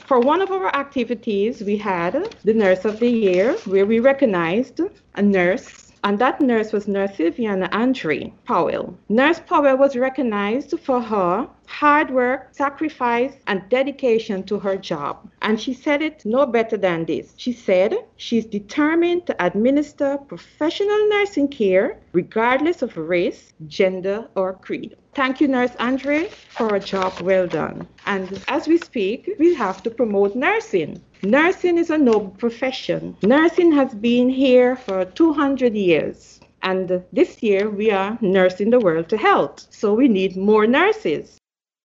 For one of our activities, we had the Nurse of the Year, where we recognized a nurse, and that nurse was Nurse Viviana Andre Powell. Nurse Powell was recognized for her hard work, sacrifice, and dedication to her job. And she said it no better than this. She said she's determined to administer professional nursing care regardless of race, gender, or creed. Thank you, Nurse Andre, for a job well done. And as we speak, we have to promote nursing. Nursing is a noble profession. Nursing has been here for 200 years. And this year we are nursing the world to health. So we need more nurses.